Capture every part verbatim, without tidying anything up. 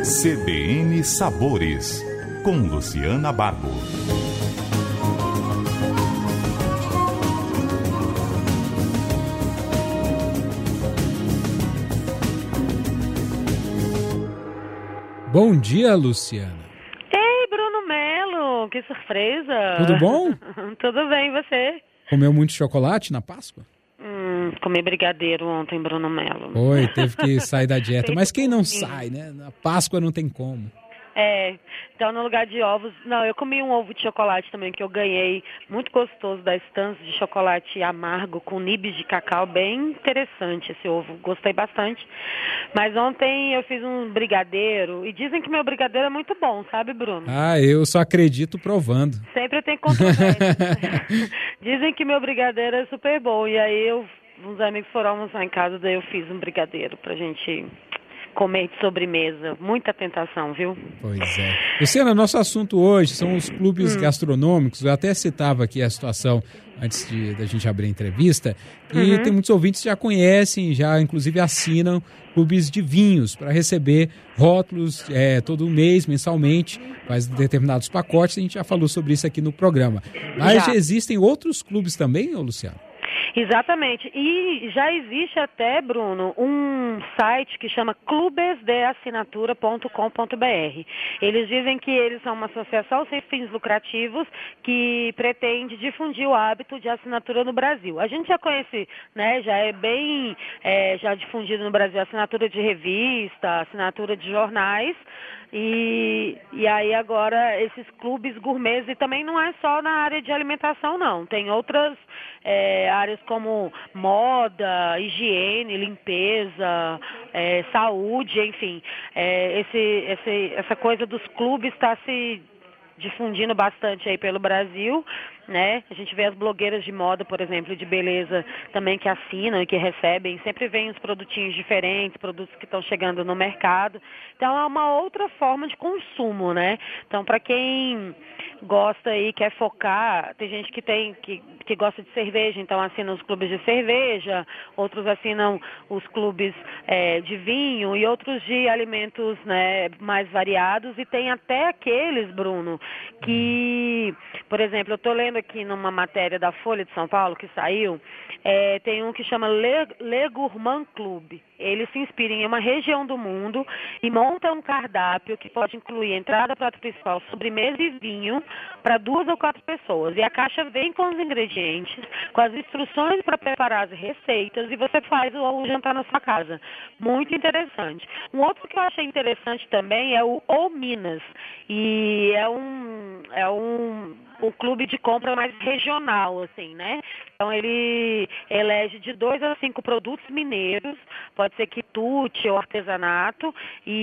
C B N Sabores, com Luciana Barbo. Bom dia, Luciana. Ei, Bruno Melo, que surpresa. Tudo bom? Tudo bem, e você? Comeu muito chocolate na Páscoa? Hum, comi brigadeiro ontem, Bruno Melo. Oi, teve que sair da dieta. Mas quem não sai, né? Na Páscoa não tem como. É, então no lugar de ovos, não, eu comi um ovo de chocolate também que eu ganhei, muito gostoso, da Estância, de chocolate amargo com nibs de cacau, bem interessante esse ovo, gostei bastante. Mas ontem eu fiz um brigadeiro e dizem que meu brigadeiro é muito bom, sabe, Bruno? Ah, eu só acredito provando. Sempre tem controvérsia. Dizem que meu brigadeiro é super bom e aí eu, uns amigos foram almoçar em casa, daí eu fiz um brigadeiro pra gente comer de sobremesa. Muita tentação, viu? Pois é. Luciana, nosso assunto hoje são os clubes hum. gastronômicos. Eu até citava aqui a situação antes de da gente abrir a entrevista. E uhum. tem muitos ouvintes que já conhecem, já inclusive assinam clubes de vinhos para receber rótulos é, todo mês, mensalmente, faz determinados pacotes. A gente já falou sobre isso aqui no programa. Mas já, já existem outros clubes também, ô Luciano? Exatamente. E já existe até, Bruno, um site que chama clubes de assinatura ponto com ponto b r. Eles dizem que eles são uma associação sem fins lucrativos que pretende difundir o hábito de assinatura no Brasil. A gente já conhece, né, já é bem é, já difundido no Brasil assinatura de revista, assinatura de jornais. E, e aí agora esses clubes gourmets, e também não é só na área de alimentação não, tem outras é, áreas como moda, higiene, limpeza, é, saúde, enfim, é, esse, esse, essa coisa dos clubes está se difundindo bastante aí pelo Brasil, né? A gente vê as blogueiras de moda, por exemplo, de beleza também que assinam e que recebem, sempre vem os produtinhos diferentes, produtos que estão chegando no mercado. Então é uma outra forma de consumo, né? Então para quem gosta e quer focar, tem gente que tem que, que gosta de cerveja, então assina os clubes de cerveja, outros assinam os clubes é, de vinho e outros de alimentos, né, mais variados, e tem até aqueles, Bruno, que, por exemplo, eu estou lendo aqui numa matéria da Folha de São Paulo que saiu, é, tem um que chama Le, Le Gourmand Club. Ele se inspira em uma região do mundo e monta um cardápio que pode incluir entrada, prato principal, sobremesa e vinho para duas ou quatro pessoas. E a caixa vem com os ingredientes, com as instruções para preparar as receitas, e você faz o, o jantar na sua casa. Muito interessante. Um outro que eu achei interessante também é o O Minas. E é um, é um, um clube de compra mais regional, assim, né? Então ele elege de dois a cinco produtos mineiros, pode ser quitute ou artesanato,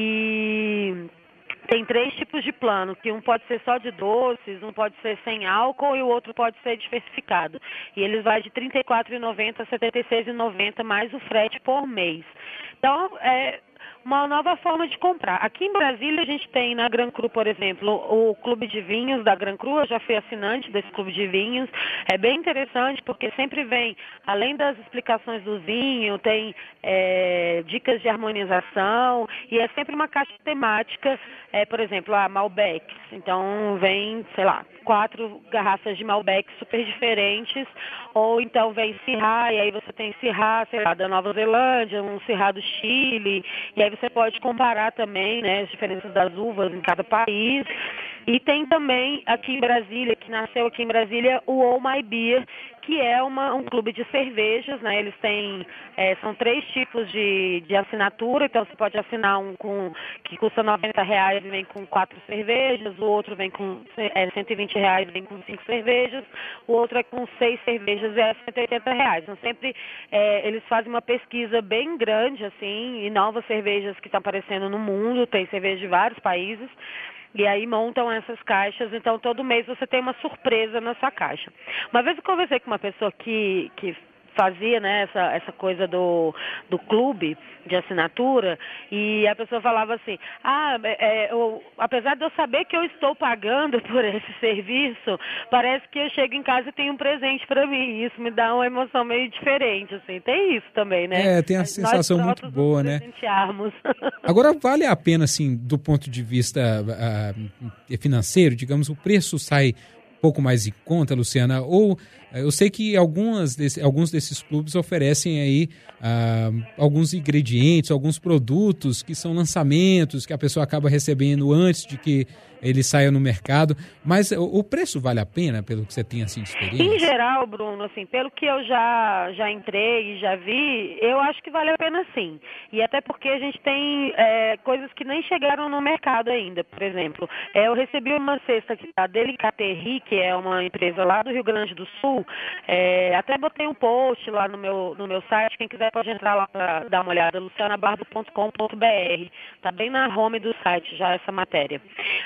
e tem três tipos de plano, que um pode ser só de doces, um pode ser sem álcool e o outro pode ser diversificado. E eles vai de trinta e quatro reais e noventa centavos a setenta e seis reais e noventa centavos mais o frete por mês. Então, é uma nova forma de comprar. Aqui em Brasília a gente tem na Gran Cru, por exemplo, o Clube de Vinhos da Gran Cru. Eu já fui assinante desse Clube de Vinhos. É bem interessante porque sempre vem, além das explicações do vinho, tem é, dicas de harmonização, e é sempre uma caixa temática, é, por exemplo, a Malbec. Então vem, sei lá, quatro garrafas de Malbec super diferentes, ou então vem Syrah, e aí você tem Syrah, sei lá, da Nova Zelândia, um Syrah do Chile, e aí você pode comparar também, né, as diferenças das uvas em cada país. E tem também aqui em Brasília, que nasceu aqui em Brasília, o Oh My Beer, que é uma, um clube de cervejas, né? Eles têm, é, são três tipos de, de assinatura, então você pode assinar um com, que custa noventa reais e vem com quatro cervejas, o outro vem com é, cento e vinte reais e vem com cinco cervejas, o outro é com seis cervejas e é cento e oitenta reais. Então sempre é, eles fazem uma pesquisa bem grande, assim, e novas cervejas que estão aparecendo no mundo, tem cervejas de vários países, e aí montam essas caixas, então todo mês você tem uma surpresa na sua caixa. Uma vez eu conversei com uma pessoa que, que fazia, né, essa, essa coisa do, do clube de assinatura, e a pessoa falava assim, ah, é, eu, apesar de eu saber que eu estou pagando por esse serviço, parece que eu chego em casa e tenho um presente para mim, isso me dá uma emoção meio diferente, assim, tem isso também, né? É, tem a sensação muito boa, né? Agora, vale a pena, assim, do ponto de vista uh, financeiro, digamos, o preço sai um pouco mais em conta, Luciana, ou eu sei que algumas desse, alguns desses clubes oferecem aí uh, alguns ingredientes, alguns produtos que são lançamentos, que a pessoa acaba recebendo antes de que ele saia no mercado, mas o, o preço vale a pena, pelo que você tem assim de experiência? Em geral, Bruno, assim, pelo que eu já, já entrei e já vi, eu acho que vale a pena sim. E até porque a gente tem é, coisas que nem chegaram no mercado ainda. Por exemplo, é, eu recebi uma cesta da Delicaterie, que é uma empresa lá do Rio Grande do Sul. É, até botei um post lá no meu, no meu site, quem quiser pode entrar lá para dar uma olhada, luciana barbo ponto com ponto b r. Tá bem na home do site já essa matéria.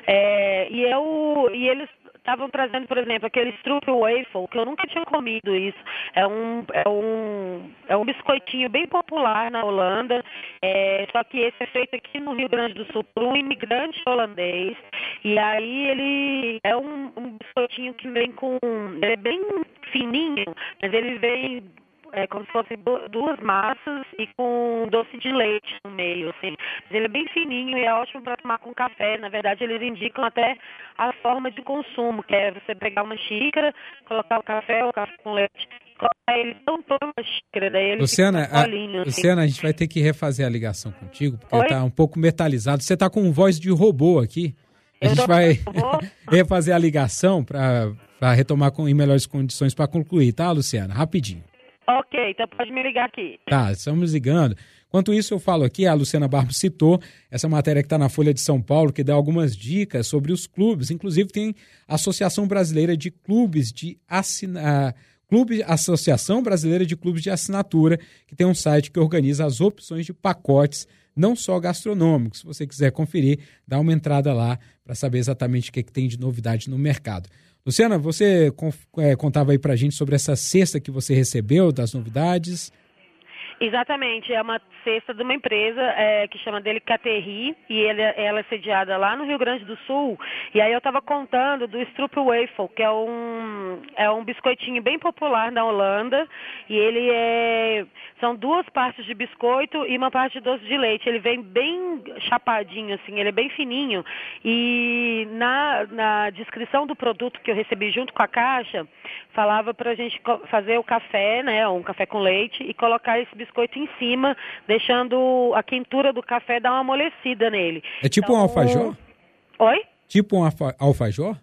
É, e, eu, e eles estavam trazendo, por exemplo, aquele Stroop Waffle, que eu nunca tinha comido isso. É um, é um, é um biscoitinho bem popular na Holanda, é, só que esse é feito aqui no Rio Grande do Sul por um imigrante holandês. E aí ele é um, um biscoitinho que vem com... Ele é bem fininho, mas ele vem... É como se fossem duas massas e com doce de leite no meio, assim. Ele é bem fininho e é ótimo para tomar com café. Na verdade, eles indicam até a forma de consumo, que é você pegar uma xícara, colocar o café, o café com leite, colocar ele tão toda uma xícara, daí ele Luciana, fica molinho, a, assim. Luciana, a gente vai ter que refazer a ligação contigo, porque está um pouco metalizado. Você está com voz de robô aqui. A gente vai refazer a ligação para retomar com, em melhores condições para concluir, tá, Luciana? Rapidinho. Ok, então pode me ligar aqui. Tá, estamos ligando. Enquanto isso, eu falo aqui, a Luciana Barbo citou essa matéria que está na Folha de São Paulo, que dá algumas dicas sobre os clubes. Inclusive, tem a Associação Brasileira de Clubes de Assina... Clube, Associação Brasileira de Clubes de Assinatura, que tem um site que organiza as opções de pacotes, não só gastronômicos. Se você quiser conferir, dá uma entrada lá para saber exatamente o que, é que tem de novidade no mercado. Luciana, você é, contava aí pra gente sobre essa cesta que você recebeu, das novidades. Exatamente, é uma cesta de uma empresa é, que chama Delicaterie, e ele, ela é sediada lá no Rio Grande do Sul. E aí eu estava contando do Stroop Waffle, que é um, é um biscoitinho bem popular na Holanda, e ele é... São duas partes de biscoito e uma parte de doce de leite. Ele vem bem chapadinho, assim, ele é bem fininho. E na, na descrição do produto que eu recebi junto com a caixa, falava pra gente fazer o café, né, um café com leite, e colocar esse biscoito em cima, deixando a quentura do café dar uma amolecida nele. É tipo então, um alfajor? Oi? Tipo um alfa... alfajor?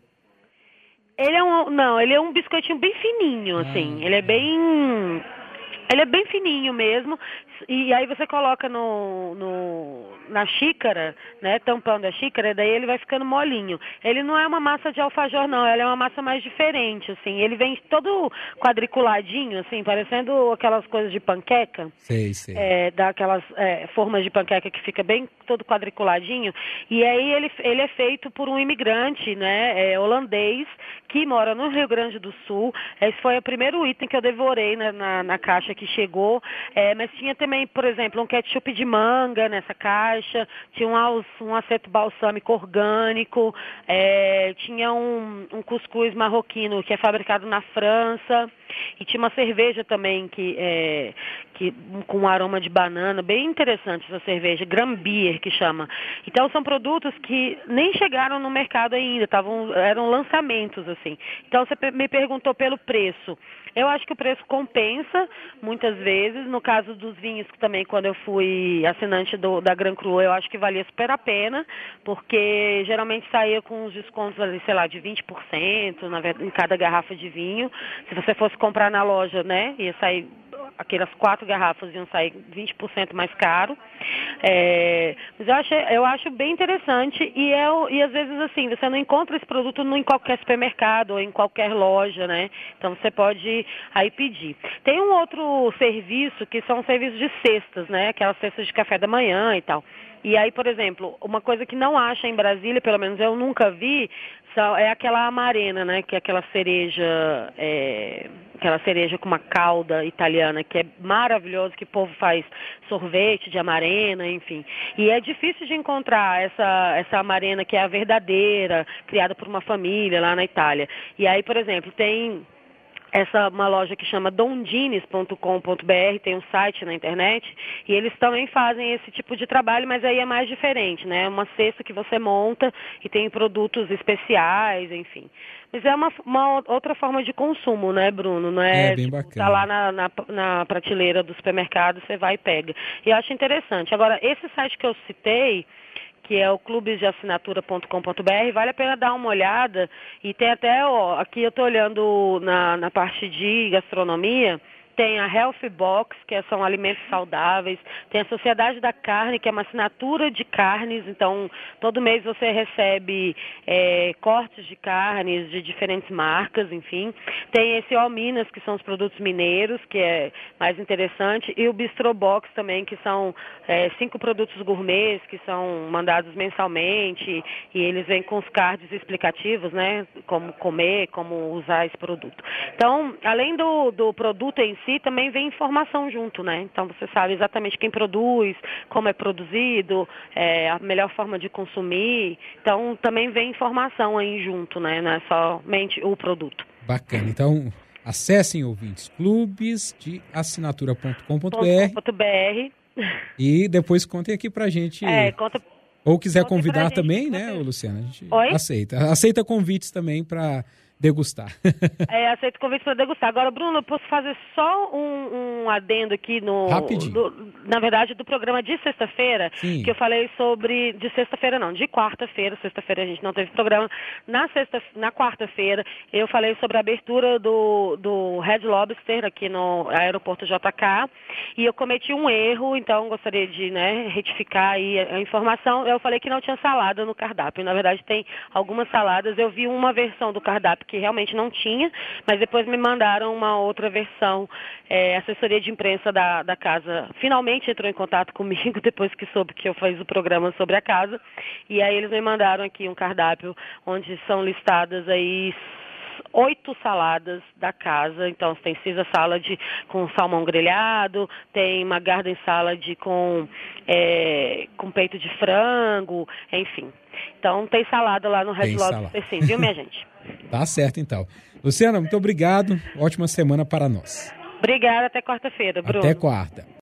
Ele é um... Não, ele é um biscoitinho bem fininho, assim. Ah, ele é bem... Ele é bem fininho mesmo, e aí você coloca no, no, na xícara, né, tampando a xícara, daí ele vai ficando molinho. Ele não é uma massa de alfajor, não, ele é uma massa mais diferente, assim. Ele vem todo quadriculadinho, assim, parecendo aquelas coisas de panqueca. Sei, sei. É, daquelas é, formas de panqueca que fica bem todo quadriculadinho. E aí ele, ele é feito por um imigrante, né, é, holandês, que mora no Rio Grande do Sul. Esse foi o primeiro item que eu devorei na, na, na caixa que chegou, é, mas tinha também, por exemplo, um ketchup de manga nessa caixa, tinha um, um aceto balsâmico orgânico, é, tinha um, um cuscuz marroquino que é fabricado na França, e tinha uma cerveja também que, é, que, com um aroma de banana, bem interessante essa cerveja, Grambier que chama. Então são produtos que nem chegaram no mercado ainda, tavam, eram lançamentos, assim. Então você me perguntou pelo preço. Eu acho que o preço compensa, muitas vezes. No caso dos vinhos, que também, quando eu fui assinante do, da Gran Cru, eu acho que valia super a pena, porque geralmente saía com uns descontos ali, sei lá, de vinte por cento na, em cada garrafa de vinho. Se você fosse comprar na loja, né, ia sair... Aquelas quatro garrafas iam sair vinte por cento mais caro. É, mas eu acho, eu acho bem interessante e, é, e às vezes assim, você não encontra esse produto em qualquer supermercado ou em qualquer loja, né? Então você pode aí pedir. Tem um outro serviço que são serviços de cestas, né? Aquelas cestas de café da manhã e tal. E aí, por exemplo, uma coisa que não acha em Brasília, pelo menos eu nunca vi, é aquela amarena, né? Que é aquela cereja, é, aquela cereja com uma cauda italiana, que é maravilhoso, que o povo faz sorvete de amarena, enfim. E é difícil de encontrar essa, essa amarena que é a verdadeira, criada por uma família lá na Itália. E aí, por exemplo, tem essa uma loja que chama dondines ponto com ponto br, tem um site na internet, e eles também fazem esse tipo de trabalho, mas aí é mais diferente, né? Uma cesta que você monta e tem produtos especiais, enfim. Mas é uma, uma outra forma de consumo, né, Bruno? Não é, é bem tipo, bacana. Tá lá na, na, na prateleira do supermercado, você vai e pega. E eu acho interessante. Agora, esse site que eu citei, que é o clubes de assinatura ponto com ponto br, vale a pena dar uma olhada, e tem até, ó, aqui eu estou olhando na, na parte de gastronomia, tem a Healthy Box, que são alimentos saudáveis, tem a Sociedade da Carne, que é uma assinatura de carnes, então todo mês você recebe é, cortes de carnes de diferentes marcas, enfim. Tem esse All Minas, que são os produtos mineiros, que é mais interessante, e o Bistro Box também, que são é, cinco produtos gourmets, que são mandados mensalmente, e eles vêm com os cards explicativos, né, como comer, como usar esse produto. Então, além do, do produto em si, também vem informação junto, né? Então você sabe exatamente quem produz, como é produzido, é, a melhor forma de consumir. Então também vem informação aí junto, né? Não é somente o produto. Bacana. Então acessem, ouvintes, clubes de assinatura ponto com ponto br e depois contem aqui pra gente. É, conta. Ou quiser Contem convidar gente, também, né, Luciana? A gente Oi? aceita. Aceita convites também para degustar. É, aceito convite para degustar. Agora, Bruno, eu posso fazer só um, um adendo aqui no... Rapidinho. Do, na verdade, do programa de sexta-feira, que eu falei sobre... De sexta-feira não, de quarta-feira. Sexta-feira a gente não teve programa. Na, sexta, na quarta-feira, eu falei sobre a abertura do, do Red Lobster aqui no aeroporto J K, e eu cometi um erro, então gostaria de, né, retificar aí a, a informação. Eu falei que não tinha salada no cardápio. Na verdade, tem algumas saladas. Eu vi uma versão do cardápio que realmente não tinha, mas depois me mandaram uma outra versão. É, a assessoria de imprensa da, da casa finalmente entrou em contato comigo depois que soube que eu fiz o programa sobre a casa, e aí eles me mandaram aqui um cardápio onde são listadas aí oito saladas da casa. Então tem Caesar salad com salmão grelhado, tem uma garden salad com, é, com peito de frango, enfim. Então tem salada lá no Red Lobster, sim, viu, minha gente? Tá certo, então. Luciana, muito obrigado. Ótima semana para nós. Obrigada, até quarta-feira, Bruno. Até quarta.